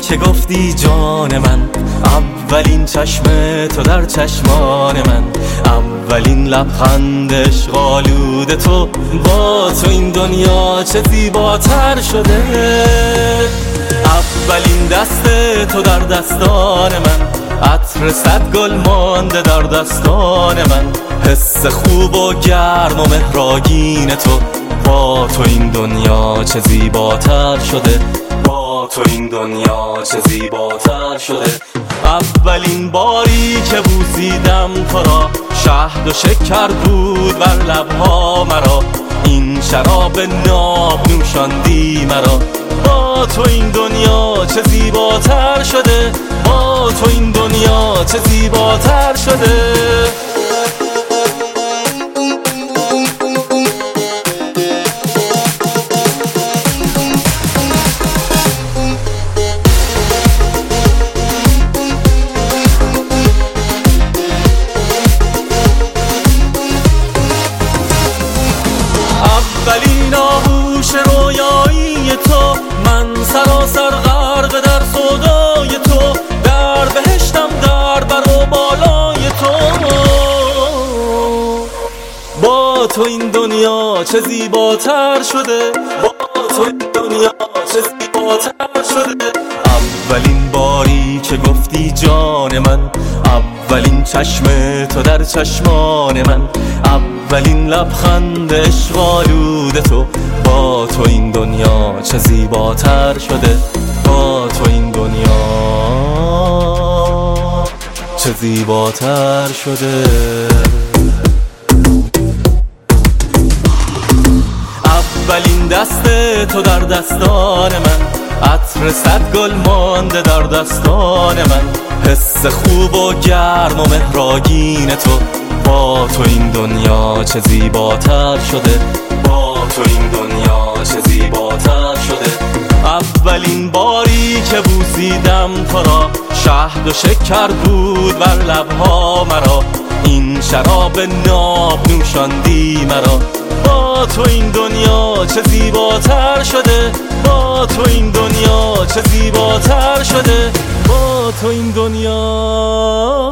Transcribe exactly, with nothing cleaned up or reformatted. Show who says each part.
Speaker 1: که گفتی جان من، اولین چشم تو در چشمان من، اولین لبخند عشق آلود تو، با تو این دنیا چه زیباتر شده. اولین دست تو در دستان من، عطر صد گل مانده در دستان من، حس خوب و گرم و مهراگین تو، با تو این دنیا چه زیباتر شده، با تو این دنیا چه زیباتر شده. اولین باری که بوسیدم تو را، شهد و شکر بود بر لبها مرا، این شراب ناب نوشاندی مرا، با تو این دنیا چه زیباتر شده، با تو این دنیا چه زیباتر شده. اولین آغوش رویایی تو، من سراسر غرق در سودای تو، در بهشتم در بر و بالای تو، با تو این دنیا چه زیباتر شده، با تو این دنیا چه زیباتر شده. اولین باری که گفتی جان من، اولین چشم تو در چشمان من، اولین لبخند عشق آلود تو، با تو این دنیا چه زیباتر شده، با تو این دنیا چه زیباتر شده. اولین دست تو در دستان من، عطر صد گل مانده در دستان من، حس خوب و گرم و مهراگین تو، با تو این دنیا چه زیباتر شده، با تو این دنیا چه زیباتر شده. اولین باری که بوسیدم تو را، شهد و شکر بود بر لبها مرا، این شراب ناب نوشاندی مرا، با تو این دنیا چه زیباتر شده، با تو این دنیا چه زیباتر شده، با تو این دنیا